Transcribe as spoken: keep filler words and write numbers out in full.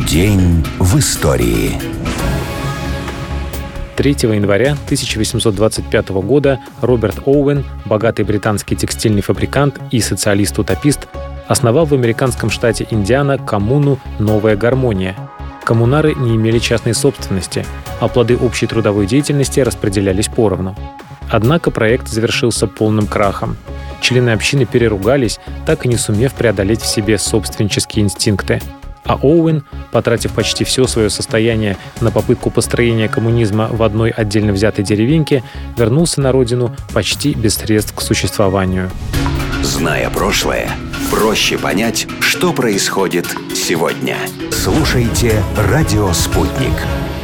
День в истории. третьего января тысяча восемьсот двадцать пятого года Роберт Оуэн, богатый британский текстильный фабрикант и социалист-утопист, основал в американском штате Индиана коммуну «Новая гармония». Коммунары не имели частной собственности, а плоды общей трудовой деятельности распределялись поровну. Однако проект завершился полным крахом. Члены общины переругались, так и не сумев преодолеть в себе собственнические инстинкты. А Оуэн, потратив почти все свое состояние на попытку построения коммунизма в одной отдельно взятой деревеньке, вернулся на родину почти без средств к существованию. Зная прошлое, проще понять, что происходит сегодня. Слушайте «Радио Спутник».